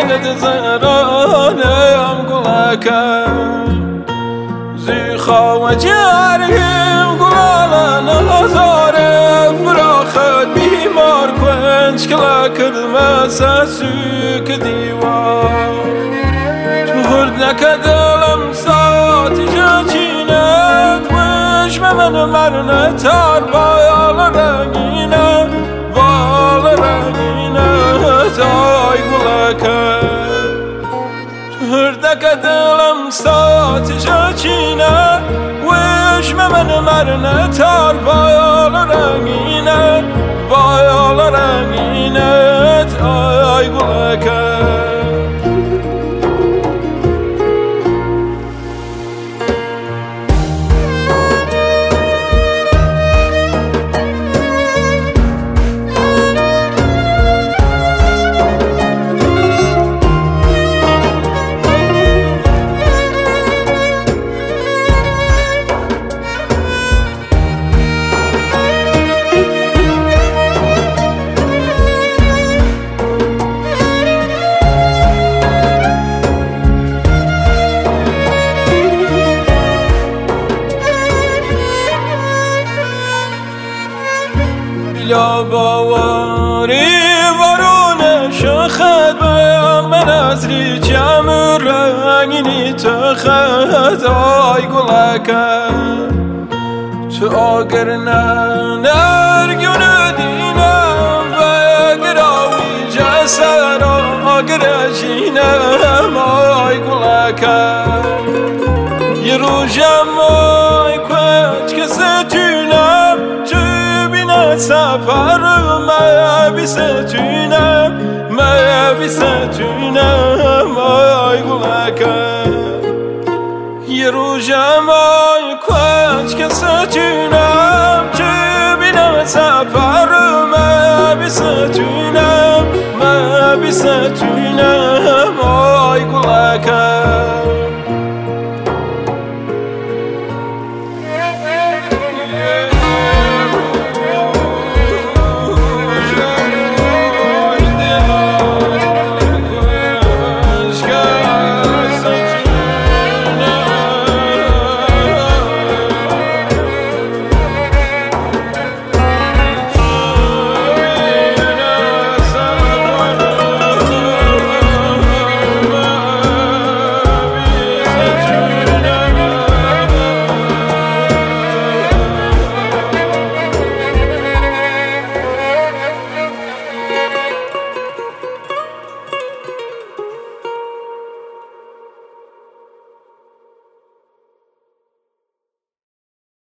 ولد زهرانم گلکم زیخا و جرگیم گلالن هزاره فراخت بیمار کنج کلک المسا سوک دیوار تو هرد نکدلم سات جاچینت وش من مرنه تار بایال رنگینه بال رنگینه تای گلکم تو هرد نکدلم سات جاچینه وش من مرنه تار بایال رنگینه بایال رنگینه تای گلکم یا باوری وارون شخد بیان من از ریچم رنگینی تخد آی گلکم تو آگر نرگون دینم و گراوی جسر آگر جینم آی گلکم یه روژم آی کچ که ستونم سفر ما بیستونم آی گلکم یه روژم آی کچ که ستونم چه بینم سفر ما بیستونم